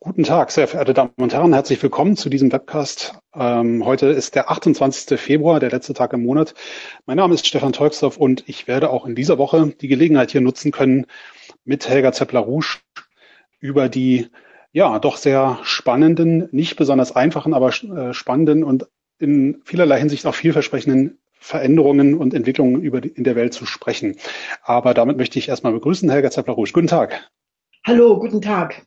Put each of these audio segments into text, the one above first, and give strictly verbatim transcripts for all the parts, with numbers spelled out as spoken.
Guten Tag, sehr verehrte Damen und Herren, herzlich willkommen zu diesem Webcast. Ähm, heute ist der achtundzwanzigste Februar, der letzte Tag im Monat. Mein Name ist Stefan Tolksdorf und ich werde auch in dieser Woche die Gelegenheit hier nutzen können, mit Helga Zeppler-Rouge über die ja doch sehr spannenden, nicht besonders einfachen, aber äh, spannenden und in vielerlei Hinsicht auch vielversprechenden Veränderungen und Entwicklungen über die, in der Welt zu sprechen. Aber damit möchte ich erstmal begrüßen, Helga Zeppler-Rouge. Guten Tag. Hallo, guten Tag.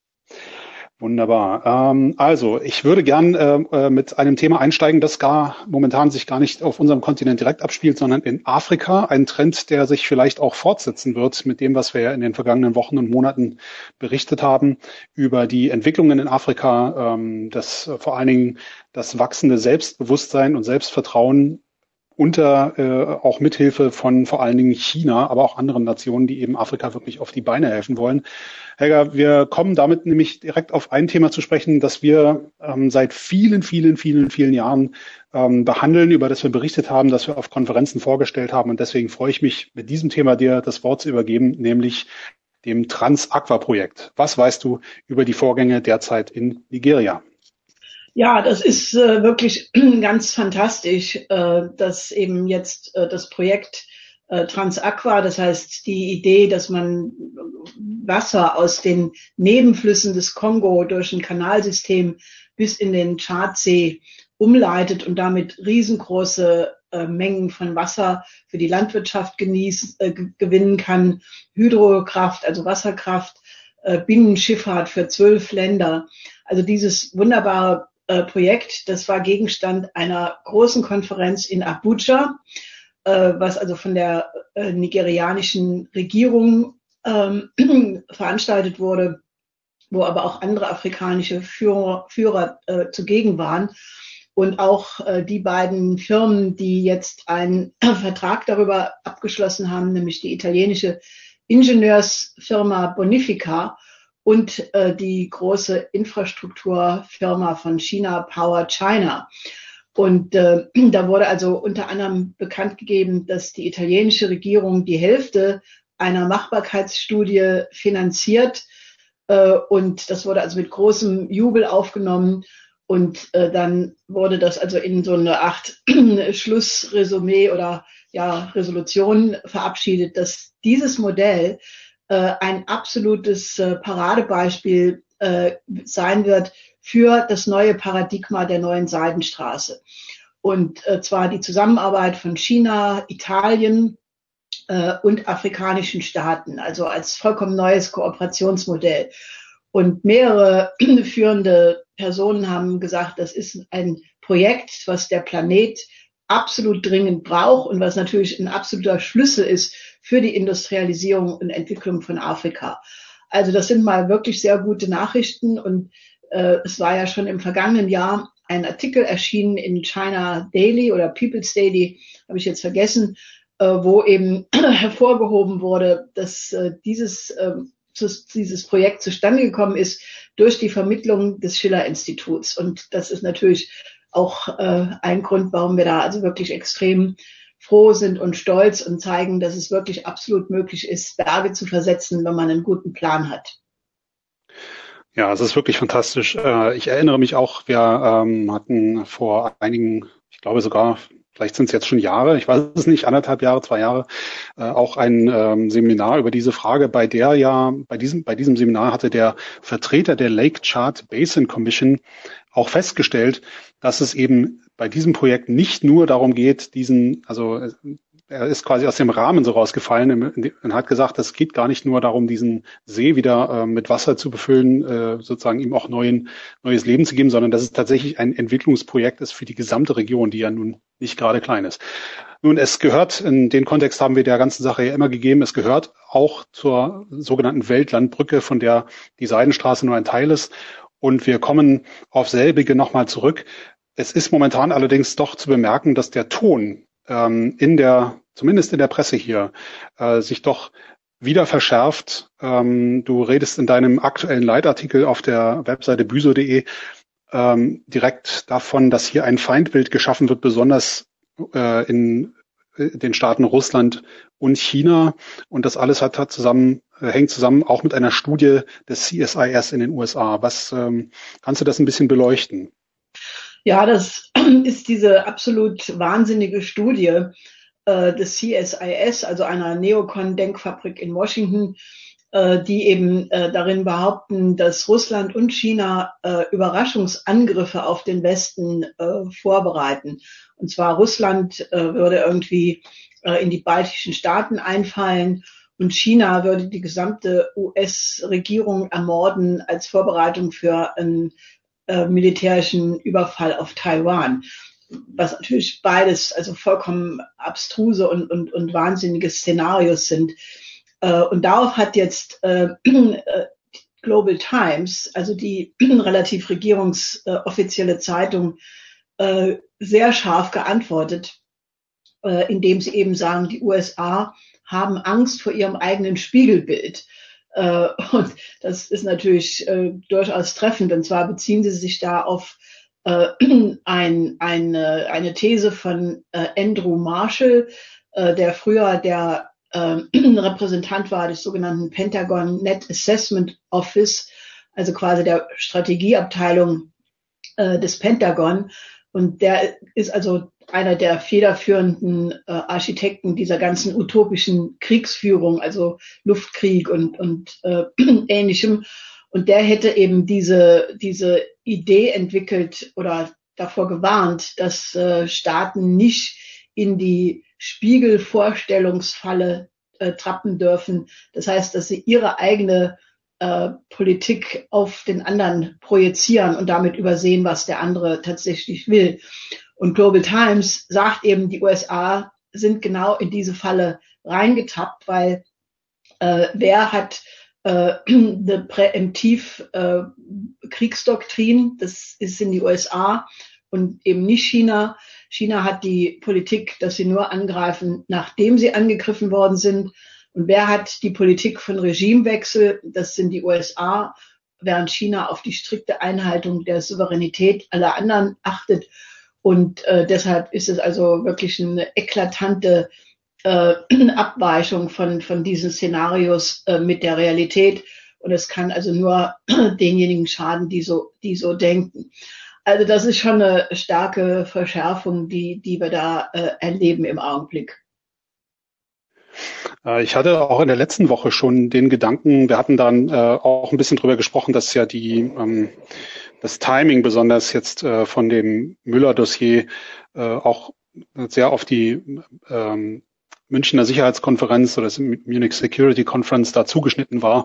Wunderbar. Ähm, also, ich würde gern äh, äh, mit einem Thema einsteigen, das gar momentan sich gar nicht auf unserem Kontinent direkt abspielt, sondern in Afrika. Ein Trend, der sich vielleicht auch fortsetzen wird mit dem, was wir ja in den vergangenen Wochen und Monaten berichtet haben über die Entwicklungen in Afrika, ähm, das äh, vor allen Dingen das wachsende Selbstbewusstsein und Selbstvertrauen unter äh, auch mithilfe von vor allen Dingen China, aber auch anderen Nationen, die eben Afrika wirklich auf die Beine helfen wollen. Helga, wir kommen damit nämlich direkt auf ein Thema zu sprechen, das wir ähm, seit vielen, vielen, vielen, vielen Jahren ähm, behandeln, über das wir berichtet haben, das wir auf Konferenzen vorgestellt haben. Und deswegen freue ich mich, mit diesem Thema dir das Wort zu übergeben, nämlich dem Trans-Aqua-Projekt. Was weißt du über die Vorgänge derzeit in Nigeria? Ja, das ist äh, wirklich ganz fantastisch, äh, dass eben jetzt äh, das Projekt äh, Transaqua, das heißt die Idee, dass man Wasser aus den Nebenflüssen des Kongo durch ein Kanalsystem bis in den Tschadsee umleitet und damit riesengroße äh, Mengen von Wasser für die Landwirtschaft genießen, äh, gewinnen kann, Hydrokraft, also Wasserkraft, äh, Binnenschifffahrt für zwölf Länder. Also dieses wunderbare äh, Projekt, das war Gegenstand einer großen Konferenz in Abuja, äh, was also von der äh, nigerianischen Regierung ähm, veranstaltet wurde, wo aber auch andere afrikanische Führer, Führer äh, zugegen waren. Und auch äh, die beiden Firmen, die jetzt einen Vertrag darüber abgeschlossen haben, nämlich die italienische Ingenieursfirma Bonifica und äh, die große Infrastrukturfirma von China, Power China. Und äh, da wurde also unter anderem bekannt gegeben, dass die italienische Regierung die Hälfte einer Machbarkeitsstudie finanziert. Äh, und das wurde also mit großem Jubel aufgenommen. Und äh, dann wurde das also in so eine Art Schlussresümee oder ja, Resolution verabschiedet, dass dieses Modell äh, ein absolutes äh, Paradebeispiel äh, sein wird für das neue Paradigma der neuen Seidenstraße. Und äh, zwar die Zusammenarbeit von China, Italien äh, und afrikanischen Staaten, also als vollkommen neues Kooperationsmodell. Und mehrere führende Personen haben gesagt, das ist ein Projekt, was der Planet absolut dringend braucht und was natürlich ein absoluter Schlüssel ist für die Industrialisierung und Entwicklung von Afrika. Also das sind mal wirklich sehr gute Nachrichten und äh, es war ja schon im vergangenen Jahr ein Artikel erschienen in China Daily oder People's Daily, habe ich jetzt vergessen, äh, wo eben hervorgehoben wurde, dass äh, dieses äh, dieses Projekt zustande gekommen ist durch die Vermittlung des Schiller-Instituts. Und das ist natürlich auch äh, ein Grund, warum wir da also wirklich extrem froh sind und stolz und zeigen, dass es wirklich absolut möglich ist, Berge zu versetzen, wenn man einen guten Plan hat. Ja, es ist wirklich fantastisch. Äh, Ich erinnere mich auch, wir ähm, hatten vor einigen, ich glaube sogar, vielleicht sind es jetzt schon Jahre, ich weiß es nicht, anderthalb Jahre, zwei Jahre, äh, auch ein ähm, Seminar über diese Frage, bei der ja, bei diesem, bei diesem Seminar hatte der Vertreter der Lake Chad Basin Commission auch festgestellt, dass es eben bei diesem Projekt nicht nur darum geht, diesen, also er ist quasi aus dem Rahmen so rausgefallen und hat gesagt, es geht gar nicht nur darum, diesen See wieder äh, mit Wasser zu befüllen, äh, sozusagen ihm auch neuen, neues Leben zu geben, sondern dass es tatsächlich ein Entwicklungsprojekt ist für die gesamte Region, die ja nun nicht gerade klein ist. Nun, es gehört, in den Kontext haben wir der ganzen Sache ja immer gegeben, es gehört auch zur sogenannten Weltlandbrücke, von der die Seidenstraße nur ein Teil ist. Und wir kommen auf selbige nochmal zurück. Es ist momentan allerdings doch zu bemerken, dass der Ton ähm, in der, zumindest in der Presse hier, äh, sich doch wieder verschärft. Ähm, du redest in deinem aktuellen Leitartikel auf der Webseite büso punkt de ähm, direkt davon, dass hier ein Feindbild geschaffen wird, besonders äh, in den Staaten Russland und China. Und das alles hat, hat zusammen, hängt zusammen auch mit einer Studie des C S I S in den U S A. Was ähm, kannst du das ein bisschen beleuchten? Ja, das ist diese absolut wahnsinnige Studie äh, des C S I S, also einer Neokon-Denkfabrik in Washington, äh, die eben äh, darin behaupten, dass Russland und China äh, Überraschungsangriffe auf den Westen äh, vorbereiten. Und zwar Russland äh, würde irgendwie äh, in die baltischen Staaten einfallen und China würde die gesamte U S-Regierung ermorden als Vorbereitung für einen äh, militärischen Überfall auf Taiwan. Was natürlich beides also vollkommen abstruse und, und, und wahnsinnige Szenarios sind. Äh, und darauf hat jetzt äh, Global Times, also die relativ regierungsoffizielle äh, Zeitung, äh, sehr scharf geantwortet, äh, indem sie eben sagen, die U S A haben Angst vor ihrem eigenen Spiegelbild. Äh, und das ist natürlich äh, durchaus treffend. Und zwar beziehen sie sich da auf äh, ein, eine, eine These von äh, Andrew Marshall, äh, der früher der äh, Repräsentant war des sogenannten Pentagon Net Assessment Office, also quasi der Strategieabteilung äh, des Pentagon. Und der ist also einer der federführenden äh, Architekten dieser ganzen utopischen Kriegsführung, also Luftkrieg und, und äh, Ähnlichem. Und der hätte eben diese, diese Idee entwickelt oder davor gewarnt, dass äh, Staaten nicht in die Spiegelvorstellungsfalle äh, trappen dürfen. Das heißt, dass sie ihre eigene äh, Politik auf den anderen projizieren und damit übersehen, was der andere tatsächlich will. Und Global Times sagt eben, die U S A sind genau in diese Falle reingetappt, weil äh, wer hat äh, eine Präemptiv-Kriegsdoktrin, äh, das ist in die U S A und eben nicht China. China hat die Politik, dass sie nur angreifen, nachdem sie angegriffen worden sind. Und wer hat die Politik von Regimewechsel? Das sind die U S A, während China auf die strikte Einhaltung der Souveränität aller anderen achtet. Und äh, deshalb ist es also wirklich eine eklatante äh, Abweichung von, von diesen Szenarios äh, mit der Realität. Und es kann also nur denjenigen schaden, die so, die so denken. Also das ist schon eine starke Verschärfung, die, die wir da äh, erleben im Augenblick. Ich hatte auch in der letzten Woche schon den Gedanken, wir hatten dann äh, auch ein bisschen drüber gesprochen, dass ja die ähm, das Timing besonders jetzt äh, von dem Müller-Dossier äh, auch sehr auf die ähm, Münchner Sicherheitskonferenz oder das Munich Security Conference da zugeschnitten war.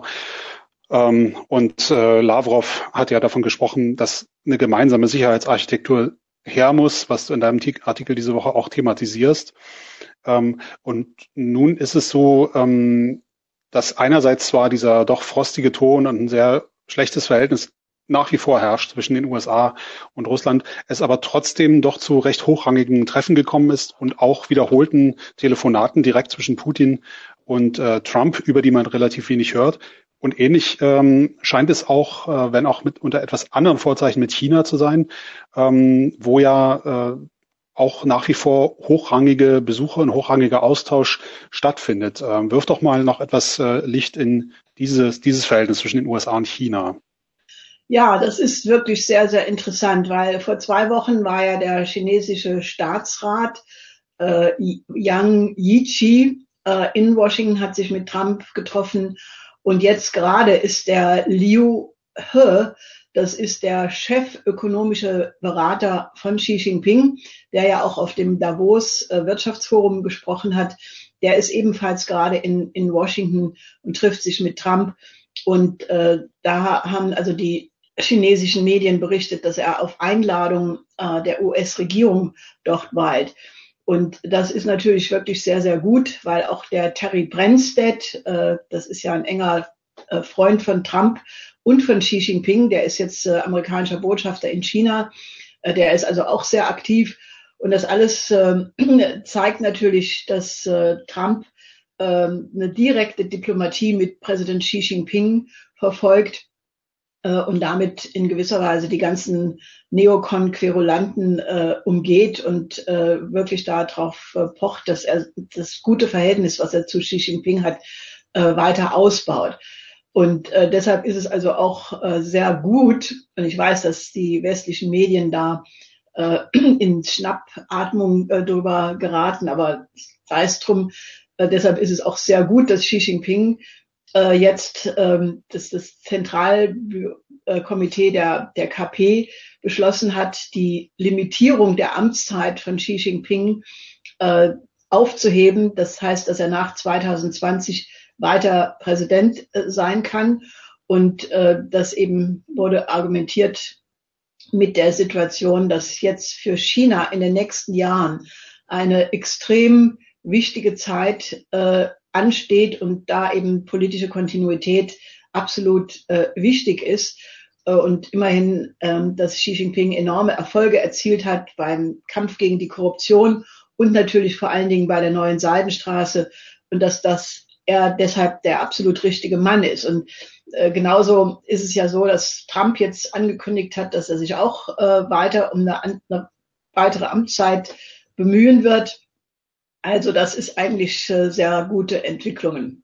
Ähm, und äh, Lavrov hat ja davon gesprochen, dass eine gemeinsame Sicherheitsarchitektur her muss, was du in deinem Artikel diese Woche auch thematisierst. Ähm, und nun ist es so, ähm, dass einerseits zwar dieser doch frostige Ton und ein sehr schlechtes Verhältnis nach wie vor herrscht zwischen den U S A und Russland, es aber trotzdem doch zu recht hochrangigen Treffen gekommen ist und auch wiederholten Telefonaten direkt zwischen Putin und äh, Trump, über die man relativ wenig hört. Und ähnlich ähm, scheint es auch, äh, wenn auch mit unter etwas anderen Vorzeichen mit China zu sein, ähm, wo ja äh, auch nach wie vor hochrangige Besuche und hochrangiger Austausch stattfindet. Ähm, wirf doch mal noch etwas äh, Licht in dieses, dieses Verhältnis zwischen den U S A und China. Ja, das ist wirklich sehr, sehr interessant, weil vor zwei Wochen war ja der chinesische Staatsrat äh, Yang Jiechi äh, in Washington, hat sich mit Trump getroffen und jetzt gerade ist der Liu He, das ist der chefökonomische Berater von Xi Jinping, der ja auch auf dem Davos äh, Wirtschaftsforum gesprochen hat, der ist ebenfalls gerade in, in Washington und trifft sich mit Trump. Und äh, da haben also die chinesischen Medien berichtet, dass er auf Einladung äh, der U S-Regierung dort weilt. Und das ist natürlich wirklich sehr, sehr gut, weil auch der Terry Branstad, äh, das ist ja ein enger äh, Freund von Trump und von Xi Jinping, der ist jetzt äh, amerikanischer Botschafter in China, äh, der ist also auch sehr aktiv. Und das alles äh, zeigt natürlich, dass äh, Trump äh, eine direkte Diplomatie mit Präsident Xi Jinping verfolgt. äh, und damit in gewisser Weise die ganzen Neokon-Querulanten äh, umgeht und äh, wirklich darauf äh, pocht, dass er das gute Verhältnis, was er zu Xi Jinping hat, äh, weiter ausbaut. Und äh, deshalb ist es also auch äh, sehr gut, und ich weiß, dass die westlichen Medien da äh, in Schnappatmung äh, drüber geraten, aber sei es drum, äh, deshalb ist es auch sehr gut, dass Xi Jinping äh, jetzt ähm, dass das Zentralkomitee der, der K P beschlossen hat, die Limitierung der Amtszeit von Xi Jinping äh, aufzuheben. Das heißt, dass er nach zweitausendzwanzig weiter Präsident äh, sein kann. Und äh, das eben wurde argumentiert mit der Situation, dass jetzt für China in den nächsten Jahren eine extrem wichtige Zeit äh, ansteht und da eben politische Kontinuität absolut äh, wichtig ist. Äh, und immerhin, äh, dass Xi Jinping enorme Erfolge erzielt hat beim Kampf gegen die Korruption und natürlich vor allen Dingen bei der neuen Seidenstraße und dass das er deshalb der absolut richtige Mann ist. Und äh, genauso ist es ja so, dass Trump jetzt angekündigt hat, dass er sich auch äh, weiter um eine, eine weitere Amtszeit bemühen wird. Also das ist eigentlich äh, sehr gute Entwicklungen.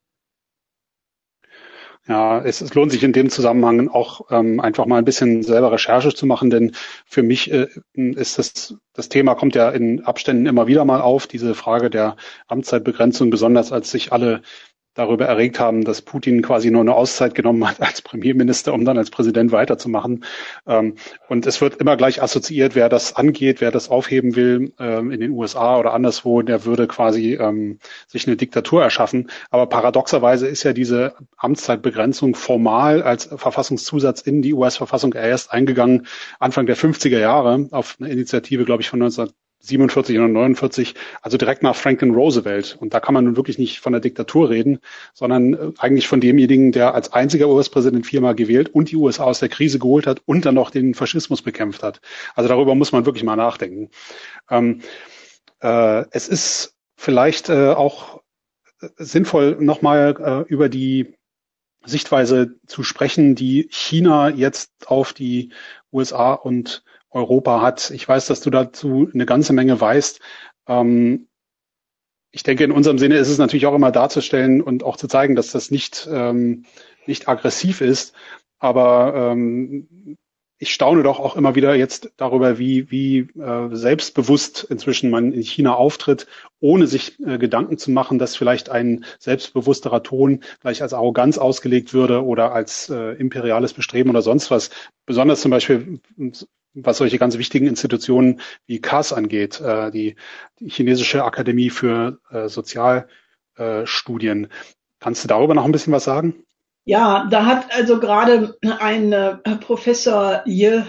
Ja, es, es lohnt sich in dem Zusammenhang auch ähm, einfach mal ein bisschen selber Recherche zu machen, denn für mich äh, ist das, das Thema kommt ja in Abständen immer wieder mal auf, diese Frage der Amtszeitbegrenzung, besonders als sich alle darüber erregt haben, dass Putin quasi nur eine Auszeit genommen hat als Premierminister, um dann als Präsident weiterzumachen. Und es wird immer gleich assoziiert, wer das angeht, wer das aufheben will in den U S A oder anderswo, der würde quasi sich eine Diktatur erschaffen. Aber paradoxerweise ist ja diese Amtszeitbegrenzung formal als Verfassungszusatz in die U S-Verfassung erst eingegangen Anfang der fünfziger Jahre auf eine Initiative, glaube ich, von neunzehnhundertsiebenundvierzig oder neunundvierzig, also direkt nach Franklin Roosevelt. Und da kann man nun wirklich nicht von der Diktatur reden, sondern eigentlich von demjenigen, der als einziger U S-Präsident viermal gewählt und die U S A aus der Krise geholt hat und dann noch den Faschismus bekämpft hat. Also darüber muss man wirklich mal nachdenken. Ähm, äh, es ist vielleicht äh, auch sinnvoll, nochmal äh, über die Sichtweise zu sprechen, die China jetzt auf die U S A und Europa hat. Ich weiß, dass du dazu eine ganze Menge weißt. Ähm, ich denke, in unserem Sinne ist es natürlich auch immer darzustellen und auch zu zeigen, dass das nicht, ähm, nicht aggressiv ist. Aber ähm, ich staune doch auch immer wieder jetzt darüber, wie, wie äh, selbstbewusst inzwischen man in China auftritt, ohne sich äh, Gedanken zu machen, dass vielleicht ein selbstbewussterer Ton gleich als Arroganz ausgelegt würde oder als äh, imperiales Bestreben oder sonst was. Besonders zum Beispiel was solche ganz wichtigen Institutionen wie C A S angeht, äh, die, die chinesische Akademie für äh, Sozialstudien. Äh, Kannst du darüber noch ein bisschen was sagen? Ja, da hat also gerade ein äh, Professor Ye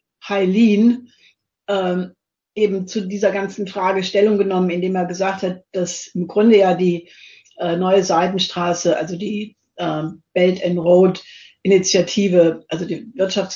Hailin ähm, eben zu dieser ganzen Frage Stellung genommen, indem er gesagt hat, dass im Grunde ja die äh, neue Seidenstraße, also die äh, Belt and Road Initiative, also die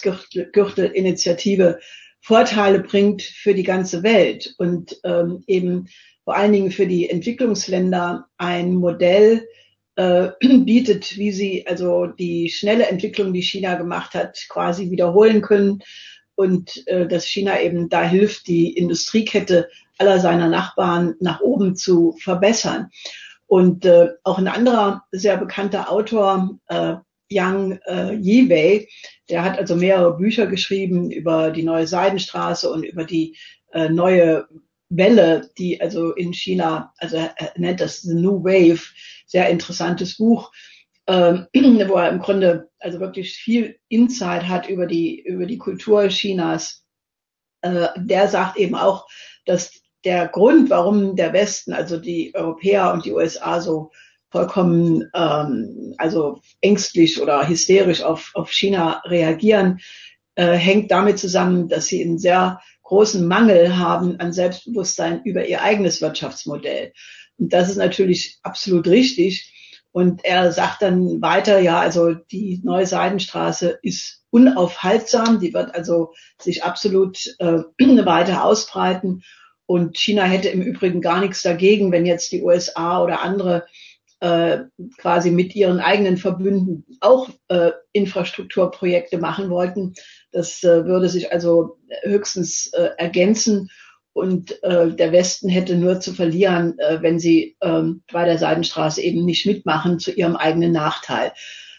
Wirtschaftsgürtel-Initiative Vorteile bringt für die ganze Welt und ähm, eben vor allen Dingen für die Entwicklungsländer ein Modell äh, bietet, wie sie also die schnelle Entwicklung, die China gemacht hat, quasi wiederholen können und äh, dass China eben da hilft, die Industriekette aller seiner Nachbarn nach oben zu verbessern. Und äh, auch ein anderer sehr bekannter Autor, äh, Yang äh, Yiwei, der hat also mehrere Bücher geschrieben über die neue Seidenstraße und über die äh, neue Welle, die also in China, also er nennt das The New Wave, sehr interessantes Buch, äh, wo er im Grunde also wirklich viel Insight hat über die über die Kultur Chinas. Äh, der sagt eben auch, dass der Grund, warum der Westen, also die Europäer und die U S A so vollkommen ähm, also ängstlich oder hysterisch auf, auf China reagieren, äh, hängt damit zusammen, dass sie einen sehr großen Mangel haben an Selbstbewusstsein über ihr eigenes Wirtschaftsmodell. Und das ist natürlich absolut richtig. Und er sagt dann weiter, ja, also die neue Seidenstraße ist unaufhaltsam, die wird also sich absolut äh, weiter ausbreiten. Und China hätte im Übrigen gar nichts dagegen, wenn jetzt die U S A oder andere äh, quasi mit ihren eigenen Verbünden auch äh, Infrastrukturprojekte machen wollten. Das äh, würde sich also höchstens äh, ergänzen. Und äh, der Westen hätte nur zu verlieren, äh, wenn sie äh, bei der Seidenstraße eben nicht mitmachen, zu ihrem eigenen Nachteil.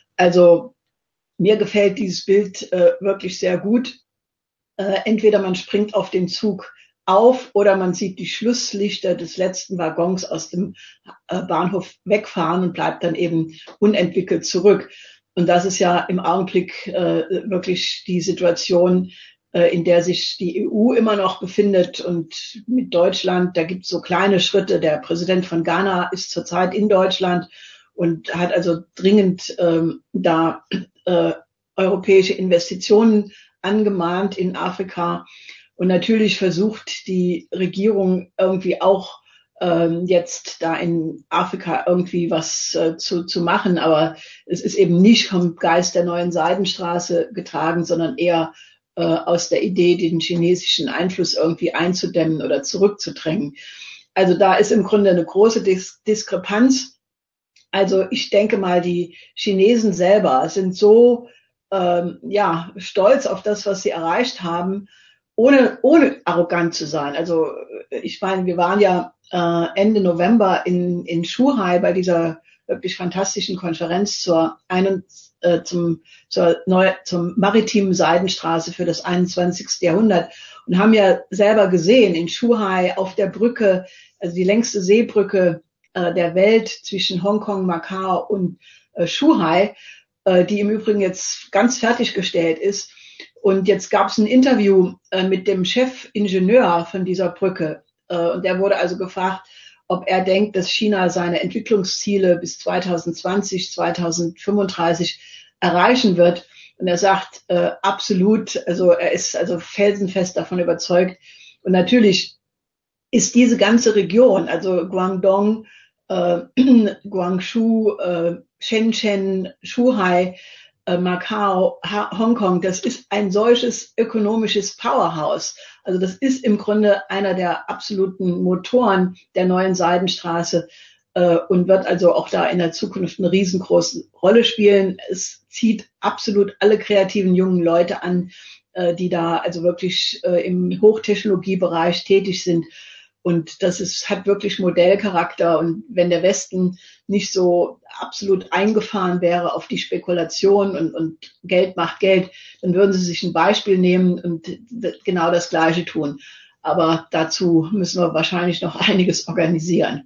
Also mir gefällt dieses Bild äh, wirklich sehr gut. Äh, entweder man springt auf den Zug auf oder man sieht die Schlusslichter des letzten Waggons aus dem äh, Bahnhof wegfahren und bleibt dann eben unentwickelt zurück. Und das ist ja im Augenblick äh, wirklich die Situation, in der sich die E U immer noch befindet, und mit Deutschland, da gibt es so kleine Schritte. Der Präsident von Ghana ist zurzeit in Deutschland und hat also dringend ähm, da äh, europäische Investitionen angemahnt in Afrika. Und natürlich versucht die Regierung irgendwie auch ähm, jetzt da in Afrika irgendwie was äh, zu, zu machen. Aber es ist eben nicht vom Geist der neuen Seidenstraße getragen, sondern eher aus der Idee, den chinesischen Einfluss irgendwie einzudämmen oder zurückzudrängen. Also da ist im Grunde eine große Dis- Diskrepanz. Also ich denke mal, die Chinesen selber sind so ähm, ja stolz auf das, was sie erreicht haben, ohne ohne arrogant zu sein. Also ich meine, wir waren ja äh, Ende November in in Shuhai bei dieser wirklich fantastischen Konferenz zur einen, äh, zum, zur neu, zum maritimen Seidenstraße für das einundzwanzigste. Jahrhundert und haben ja selber gesehen in Shuhai auf der Brücke, also die längste Seebrücke äh, der Welt zwischen Hongkong, Macau und äh, Shuhai, äh, die im Übrigen jetzt ganz fertiggestellt ist. Und jetzt gab es ein Interview äh, mit dem Chefingenieur von dieser Brücke. Äh, und der wurde also gefragt, ob er denkt, dass China seine Entwicklungsziele bis zweitausendzwanzig, zweitausendfünfunddreißig erreichen wird. Und er sagt, äh, absolut, also er ist also felsenfest davon überzeugt. Und natürlich ist diese ganze Region, also Guangdong, äh, Guangzhou, äh, Shenzhen, Shuhai, äh, Macau, ha- Hongkong, das ist ein solches ökonomisches Powerhouse. Also das ist im Grunde einer der absoluten Motoren der neuen Seidenstraße äh, und wird also auch da in der Zukunft eine riesengroße Rolle spielen. Es zieht absolut alle kreativen jungen Leute an, äh, die da also wirklich äh, im Hochtechnologiebereich tätig sind. Und das ist, hat wirklich Modellcharakter. Und wenn der Westen nicht so absolut eingefahren wäre auf die Spekulation und, und Geld macht Geld, dann würden sie sich ein Beispiel nehmen und genau das Gleiche tun. Aber dazu müssen wir wahrscheinlich noch einiges organisieren.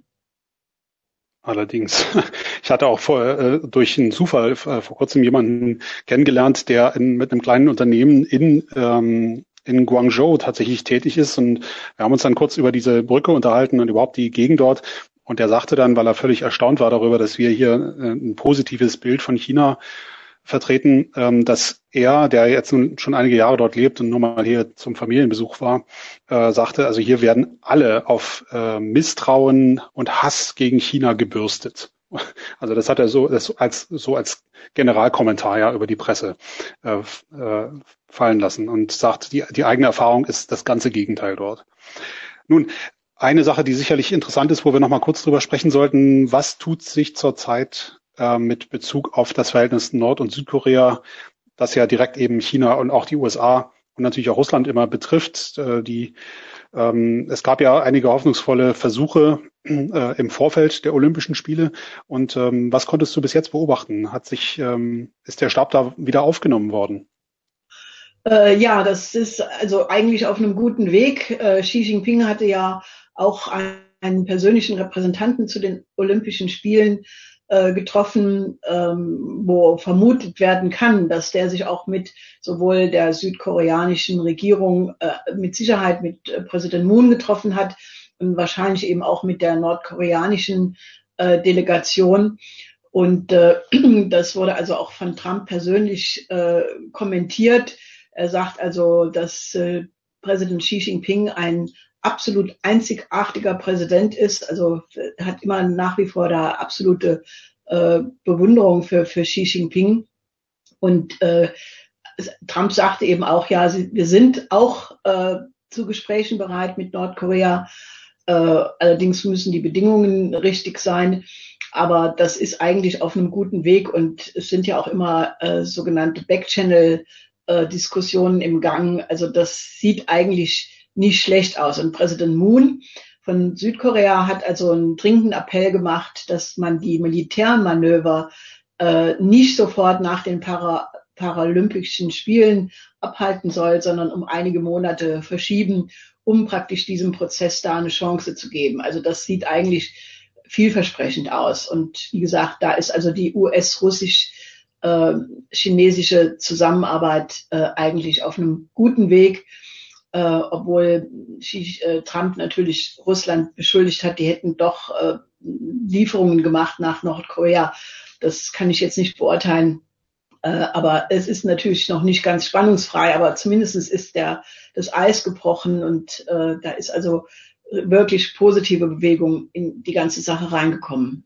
Allerdings. Ich hatte auch vor, äh, durch einen Zufall äh, vor kurzem jemanden kennengelernt, der in, mit einem kleinen Unternehmen in ähm, in Guangzhou tatsächlich tätig ist, und wir haben uns dann kurz über diese Brücke unterhalten und überhaupt die Gegend dort, und er sagte dann, weil er völlig erstaunt war darüber, dass wir hier äh, ein positives Bild von China vertreten, ähm, dass er, der jetzt nun schon einige Jahre dort lebt und nur mal hier zum Familienbesuch war, äh, sagte, also hier werden alle auf äh, Misstrauen und Hass gegen China gebürstet. Also das hat er so das als so als Generalkommentar ja über die Presse äh, äh, fallen lassen und sagt, die, die eigene Erfahrung ist das ganze Gegenteil dort. Nun, eine Sache, die sicherlich interessant ist, wo wir noch mal kurz drüber sprechen sollten: Was tut sich zurzeit äh, mit Bezug auf das Verhältnis Nord- und Südkorea, das ja direkt eben China und auch die U S A und natürlich auch Russland immer betrifft? Äh, die ähm, es gab ja einige hoffnungsvolle Versuche äh, im Vorfeld der Olympischen Spiele. Und ähm, was konntest du bis jetzt beobachten? Hat sich ähm, ist der Stab da wieder aufgenommen worden? Äh, ja, das ist also eigentlich auf einem guten Weg. Äh, Xi Jinping hatte ja auch einen persönlichen Repräsentanten zu den Olympischen Spielen äh, getroffen, ähm, wo vermutet werden kann, dass der sich auch mit sowohl der südkoreanischen Regierung äh, mit Sicherheit mit äh, Präsident Moon getroffen hat und wahrscheinlich eben auch mit der nordkoreanischen äh, Delegation. Und äh, das wurde also auch von Trump persönlich äh, kommentiert. Er sagt also, dass äh, Präsident Xi Jinping ein absolut einzigartiger Präsident ist. Also er hat immer nach wie vor da absolute äh, Bewunderung für, für Xi Jinping. Und äh, Trump sagte eben auch, ja, sie, wir sind auch äh, zu Gesprächen bereit mit Nordkorea. Äh, allerdings müssen die Bedingungen richtig sein. Aber das ist eigentlich auf einem guten Weg und es sind ja auch immer äh, sogenannte Backchannel-Diskussionen im Gang. Also das sieht eigentlich nicht schlecht aus. Und Präsident Moon von Südkorea hat also einen dringenden Appell gemacht, dass man die Militärmanöver äh, nicht sofort nach den Para Paralympischen Spielen abhalten soll, sondern um einige Monate verschieben, um praktisch diesem Prozess da eine Chance zu geben. Also das sieht eigentlich vielversprechend aus. Und wie gesagt, da ist also die U S-russisch-chinesische äh, Zusammenarbeit äh, eigentlich auf einem guten Weg, äh, obwohl äh, Trump natürlich Russland beschuldigt hat, die hätten doch äh, Lieferungen gemacht nach Nordkorea. Das kann ich jetzt nicht beurteilen. Äh, aber es ist natürlich noch nicht ganz spannungsfrei, aber zumindest ist der, das Eis gebrochen und äh, da ist also wirklich positive Bewegung in die ganze Sache reingekommen.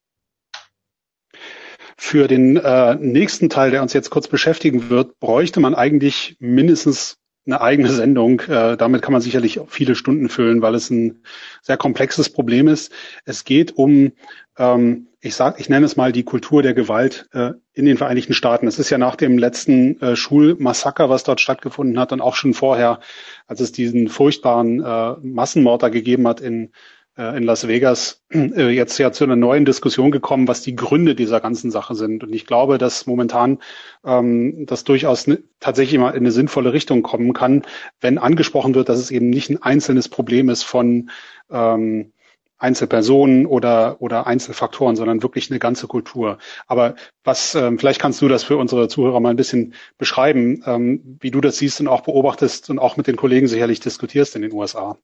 Für den äh, nächsten Teil, der uns jetzt kurz beschäftigen wird, bräuchte man eigentlich mindestens eine eigene Sendung. Äh, damit kann man sicherlich viele Stunden füllen, weil es ein sehr komplexes Problem ist. Es geht um, ähm, ich sag, ich nenne es mal die Kultur der Gewalt äh, in den Vereinigten Staaten. Es ist ja nach dem letzten äh, Schulmassaker, was dort stattgefunden hat, und auch schon vorher, als es diesen furchtbaren äh, Massenmord da gegeben hat in in Las Vegas, äh, jetzt ja zu einer neuen Diskussion gekommen, was die Gründe dieser ganzen Sache sind. Und ich glaube, dass momentan ähm, das durchaus ne, tatsächlich mal in eine sinnvolle Richtung kommen kann, wenn angesprochen wird, dass es eben nicht ein einzelnes Problem ist von ähm, Einzelpersonen oder oder Einzelfaktoren, sondern wirklich eine ganze Kultur. Aber was, ähm, vielleicht kannst du das für unsere Zuhörer mal ein bisschen beschreiben, ähm, wie du das siehst und auch beobachtest und auch mit den Kollegen sicherlich diskutierst in den U S A.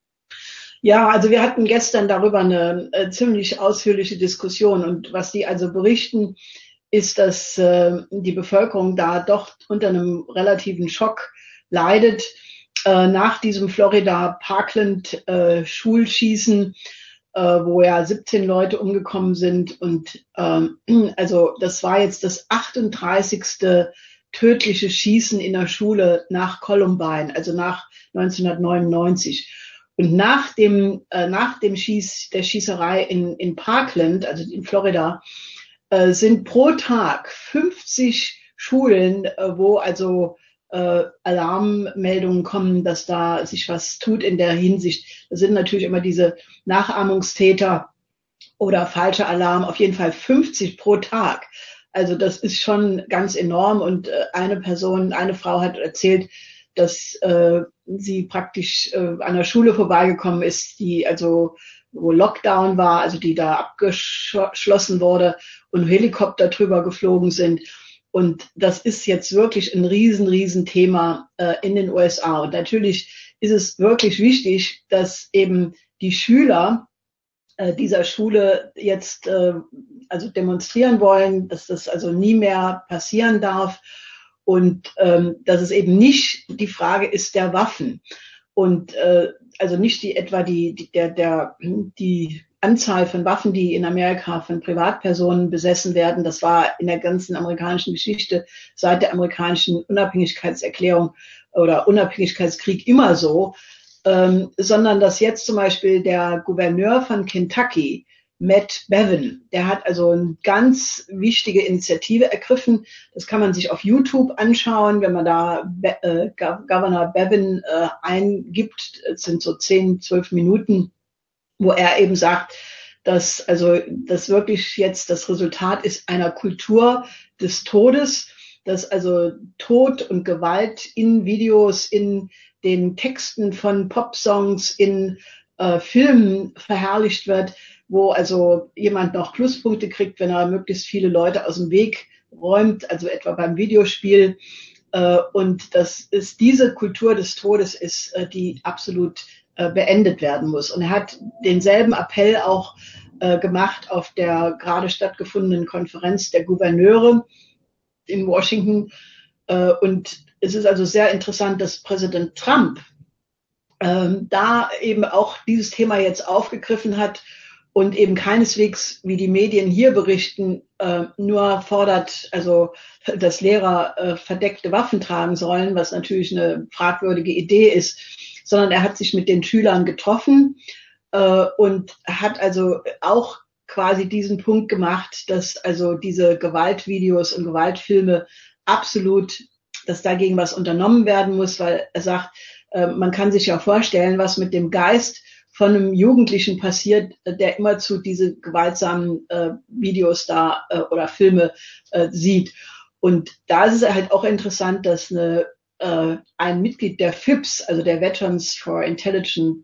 Ja, also wir hatten gestern darüber eine äh, ziemlich ausführliche Diskussion und was die also berichten, ist, dass äh, die Bevölkerung da doch unter einem relativen Schock leidet. Äh, nach diesem Florida Parkland äh, Schulschießen, äh, wo ja siebzehn Leute umgekommen sind und äh, also das war jetzt das achtunddreißigste tödliche Schießen in der Schule nach Columbine, also nach neunzehnhundertneunundneunzig. Und nach dem, äh, nach dem Schieß, der Schießerei in, in Parkland, also in Florida, äh, sind pro Tag fünfzig Schulen, äh, wo also äh, Alarmmeldungen kommen, dass da sich was tut in der Hinsicht. Das sind natürlich immer diese Nachahmungstäter oder falsche Alarm, auf jeden Fall fünfzig pro Tag. Also das ist schon ganz enorm. Und äh, eine Person, eine Frau hat erzählt, dass äh, sie praktisch äh, an der Schule vorbeigekommen ist, die also wo Lockdown war, also die da abgeschlossen wurde und Helikopter drüber geflogen sind. Und das ist jetzt wirklich ein riesen, riesen Thema äh, in den U S A. Und natürlich ist es wirklich wichtig, dass eben die Schüler äh, dieser Schule jetzt äh, also demonstrieren wollen, dass das also nie mehr passieren darf. Und ähm, dass es eben nicht die Frage ist der Waffen und äh, also nicht die etwa die, die der der die Anzahl von Waffen, die in Amerika von Privatpersonen besessen werden. Das war in der ganzen amerikanischen Geschichte seit der amerikanischen Unabhängigkeitserklärung oder Unabhängigkeitskrieg immer so, ähm, sondern dass jetzt zum Beispiel der Gouverneur von Kentucky, Matt Bevin, der hat also eine ganz wichtige Initiative ergriffen. Das kann man sich auf YouTube anschauen, wenn man da Be äh, Governor Bevin äh, eingibt. Es sind so zehn, zwölf Minuten, wo er eben sagt, dass also das wirklich jetzt das Resultat ist einer Kultur des Todes, dass also Tod und Gewalt in Videos, in den Texten von Popsongs, in äh, Filmen verherrlicht wird, wo also jemand noch Pluspunkte kriegt, wenn er möglichst viele Leute aus dem Weg räumt, also etwa beim Videospiel. Äh, und das ist diese Kultur des Todes ist, äh, die absolut äh, beendet werden muss. Und er hat denselben Appell auch äh, gemacht auf der gerade stattgefundenen Konferenz der Gouverneure in Washington. Äh, und es ist also sehr interessant, dass Präsident Trump äh, da eben auch dieses Thema jetzt aufgegriffen hat und eben keineswegs, wie die Medien hier berichten, äh, nur fordert, also dass Lehrer äh, verdeckte Waffen tragen sollen, was natürlich eine fragwürdige Idee ist, sondern er hat sich mit den Schülern getroffen äh, und hat also auch quasi diesen Punkt gemacht, dass also diese Gewaltvideos und Gewaltfilme absolut, dass dagegen was unternommen werden muss, weil er sagt, äh, man kann sich ja vorstellen, was mit dem Geist von einem Jugendlichen passiert, der immerzu diese gewaltsamen äh, Videos da äh, oder Filme äh, sieht. Und da ist es halt auch interessant, dass eine, äh, ein Mitglied der F I P S, also der Veterans for Intelligent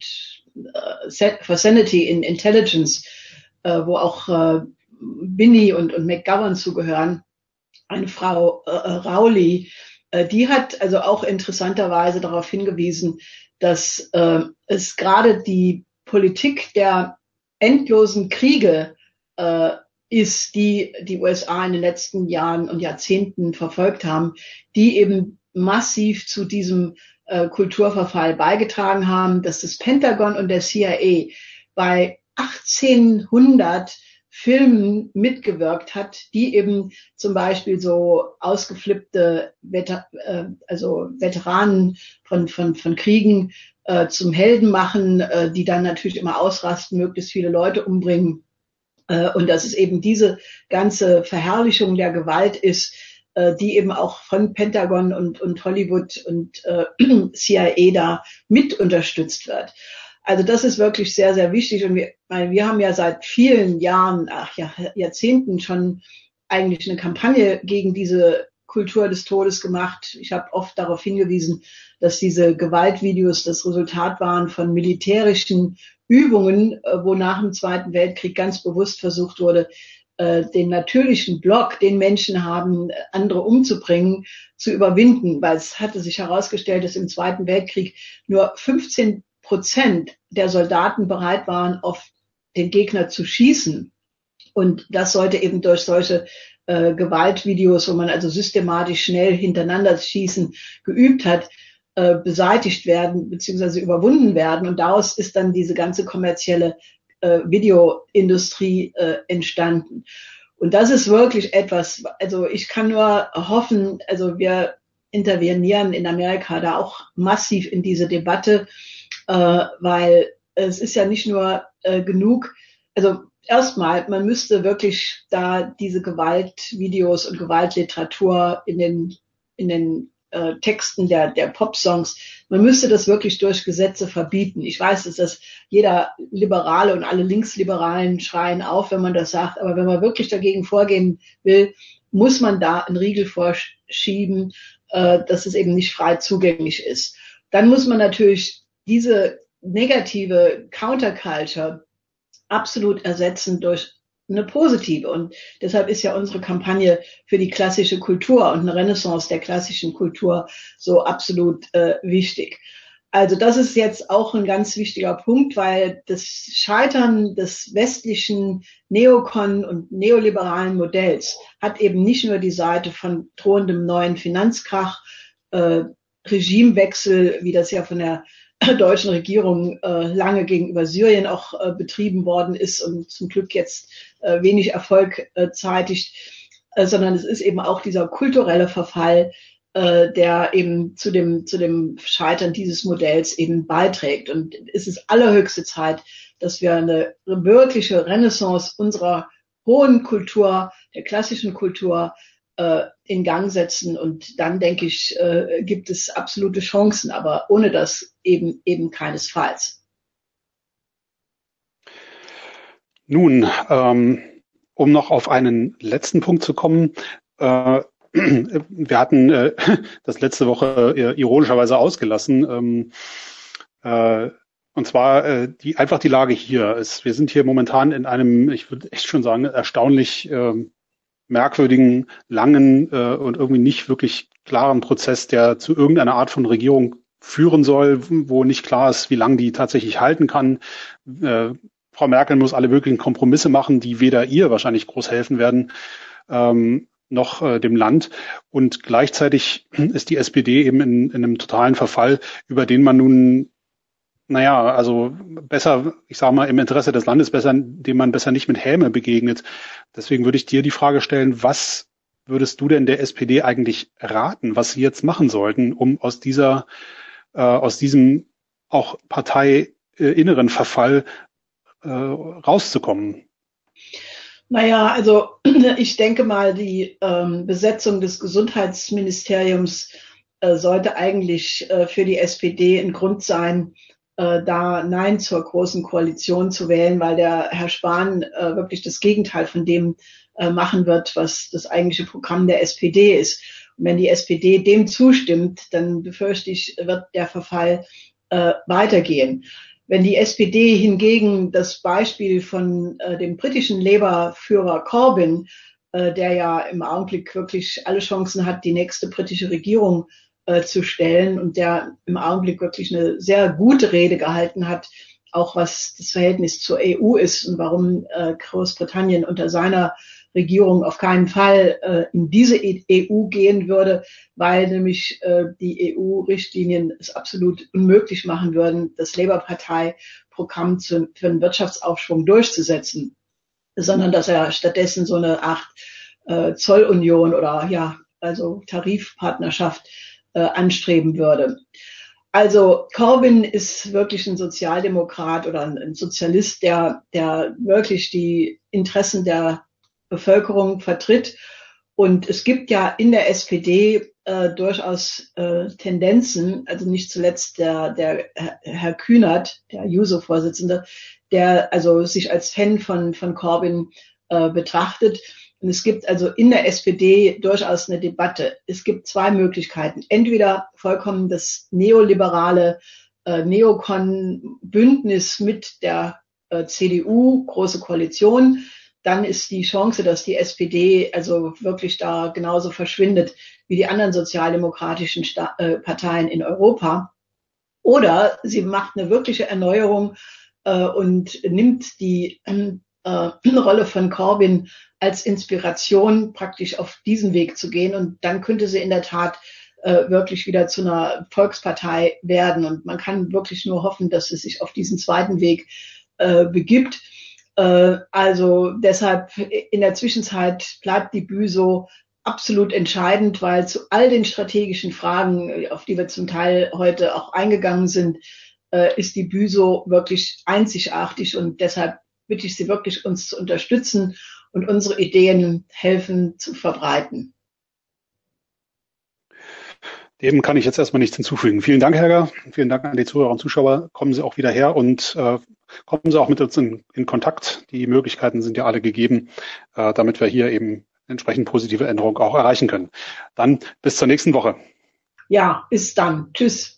uh, for Sanity in Intelligence, äh, wo auch äh, Binney und, und McGovern zugehören, eine Frau äh, Rowley, äh, die hat also auch interessanterweise darauf hingewiesen, dass äh, es gerade die Politik der endlosen Kriege äh, ist, die die U S A in den letzten Jahren und Jahrzehnten verfolgt haben, die eben massiv zu diesem äh, Kulturverfall beigetragen haben, dass das Pentagon und der C I A bei achtzehnhundert Filmen mitgewirkt hat, die eben zum Beispiel so ausgeflippte Veter äh, also Veteranen von, von, von Kriegen äh, zum Helden machen, äh, die dann natürlich immer ausrasten, möglichst viele Leute umbringen. Äh, und dass es eben diese ganze Verherrlichung der Gewalt ist, äh, die eben auch von Pentagon und, und Hollywood und äh, C I A da mit unterstützt wird. Also das ist wirklich sehr, sehr wichtig. Und wir, weil wir haben ja seit vielen Jahren, ach ja, Jahrzehnten schon eigentlich eine Kampagne gegen diese Kultur des Todes gemacht. Ich habe oft darauf hingewiesen, dass diese Gewaltvideos das Resultat waren von militärischen Übungen, wo nach dem Zweiten Weltkrieg ganz bewusst versucht wurde, den natürlichen Block, den Menschen haben, andere umzubringen, zu überwinden. Weil es hatte sich herausgestellt, dass im Zweiten Weltkrieg nur fünfzehn Prozent der Soldaten bereit waren, auf den Gegner zu schießen. Und das sollte eben durch solche äh, Gewaltvideos, wo man also systematisch schnell hintereinander schießen geübt hat, äh, beseitigt werden bzw. überwunden werden. Und daraus ist dann diese ganze kommerzielle äh, Videoindustrie äh, entstanden. Und das ist wirklich etwas, also ich kann nur hoffen, also wir intervenieren in Amerika da auch massiv in diese Debatte, äh, weil es ist ja nicht nur äh, genug, also erstmal, man müsste wirklich da diese Gewaltvideos und Gewaltliteratur in den, in den äh, Texten der, der Popsongs, man müsste das wirklich durch Gesetze verbieten. Ich weiß, dass das jeder Liberale und alle Linksliberalen schreien auf, wenn man das sagt, aber wenn man wirklich dagegen vorgehen will, muss man da einen Riegel vorschieben, äh, dass es eben nicht frei zugänglich ist. Dann muss man natürlich diese negative Counterculture absolut ersetzen durch eine positive. Und deshalb ist ja unsere Kampagne für die klassische Kultur und eine Renaissance der klassischen Kultur so absolut äh, wichtig. Also das ist jetzt auch ein ganz wichtiger Punkt, weil das Scheitern des westlichen Neokon- und neoliberalen Modells hat eben nicht nur die Seite von drohendem neuen Finanzkrach, äh, Regimewechsel, wie das ja von der deutschen Regierung äh, lange gegenüber Syrien auch äh, betrieben worden ist und zum Glück jetzt äh, wenig Erfolg äh, zeitigt, äh, sondern es ist eben auch dieser kulturelle Verfall, äh, der eben zu dem zu dem Scheitern dieses Modells eben beiträgt. Und es ist allerhöchste Zeit, dass wir eine wirkliche Renaissance unserer hohen Kultur, der klassischen Kultur, äh, in Gang setzen. Und dann, denke ich, äh, gibt es absolute Chancen, aber ohne das eben eben keinesfalls. Nun, ähm, um noch auf einen letzten Punkt zu kommen, äh, wir hatten äh, das letzte Woche äh, ironischerweise ausgelassen, ähm, äh, und zwar äh, die einfach die Lage hier ist. Wir sind hier momentan in einem, ich würde echt schon sagen, erstaunlich äh, merkwürdigen, langen äh, und irgendwie nicht wirklich klaren Prozess, der zu irgendeiner Art von Regierung führen soll, wo nicht klar ist, wie lange die tatsächlich halten kann. Äh, Frau Merkel muss alle möglichen Kompromisse machen, die weder ihr wahrscheinlich groß helfen werden, ähm, noch äh, dem Land. Und gleichzeitig ist die S P D eben in, in einem totalen Verfall, über den man nun, naja, also besser, ich sage mal, im Interesse des Landes besser, dem man besser nicht mit Häme begegnet. Deswegen würde ich dir die Frage stellen, was würdest du denn der S P D eigentlich raten, was sie jetzt machen sollten, um aus dieser, äh, aus diesem auch parteiinneren Verfall äh, rauszukommen? Naja, also ich denke mal, die ähm, Besetzung des Gesundheitsministeriums äh, sollte eigentlich äh, für die S P D ein Grund sein, äh, da Nein zur Großen Koalition zu wählen, weil der Herr Spahn äh, wirklich das Gegenteil von dem äh, machen wird, was das eigentliche Programm der S P D ist. Und wenn die S P D dem zustimmt, dann befürchte ich, wird der Verfall äh, weitergehen. Wenn die S P D hingegen das Beispiel von äh, dem britischen Labour-Führer Corbyn, äh, der ja im Augenblick wirklich alle Chancen hat, die nächste britische Regierung äh, zu stellen und der im Augenblick wirklich eine sehr gute Rede gehalten hat, auch was das Verhältnis zur E U ist und warum äh, Großbritannien unter seiner Regierung auf keinen Fall äh, in diese E U gehen würde, weil nämlich äh, die E U-Richtlinien es absolut unmöglich machen würden, das Labour-Partei-Programm zu, für einen Wirtschaftsaufschwung durchzusetzen, sondern dass er stattdessen so eine Art äh, Zollunion oder ja, also Tarifpartnerschaft äh, anstreben würde. Also Corbyn ist wirklich ein Sozialdemokrat oder ein, ein Sozialist, der, der wirklich die Interessen der Bevölkerung vertritt. Und es gibt ja in der S P D äh, durchaus äh, Tendenzen, also nicht zuletzt der, der Herr Kühnert, der Juso-Vorsitzende, der also sich als Fan von, von Corbyn äh, betrachtet. Und es gibt also in der S P D durchaus eine Debatte. Es gibt zwei Möglichkeiten. Entweder vollkommen das neoliberale äh, Neokon-Bündnis mit der äh, C D U, große Koalition. Dann ist die Chance, dass die S P D also wirklich da genauso verschwindet wie die anderen sozialdemokratischen Sta- äh, Parteien in Europa. Oder sie macht eine wirkliche Erneuerung äh, und nimmt die äh, Rolle von Corbyn als Inspiration, praktisch auf diesen Weg zu gehen. Und dann könnte sie in der Tat äh, wirklich wieder zu einer Volkspartei werden. Und man kann wirklich nur hoffen, dass sie sich auf diesen zweiten Weg äh, begibt. Also deshalb in der Zwischenzeit bleibt die Büso absolut entscheidend, weil zu all den strategischen Fragen, auf die wir zum Teil heute auch eingegangen sind, ist die Büso wirklich einzigartig und deshalb bitte ich Sie wirklich, uns zu unterstützen und unsere Ideen helfen zu verbreiten. Dem kann ich jetzt erstmal nichts hinzufügen. Vielen Dank, Helga. Vielen Dank an die Zuhörer und Zuschauer. Kommen Sie auch wieder her und äh, kommen Sie auch mit uns in, in Kontakt. Die Möglichkeiten sind ja alle gegeben, äh, damit wir hier eben entsprechend positive Änderungen auch erreichen können. Dann bis zur nächsten Woche. Ja, bis dann. Tschüss.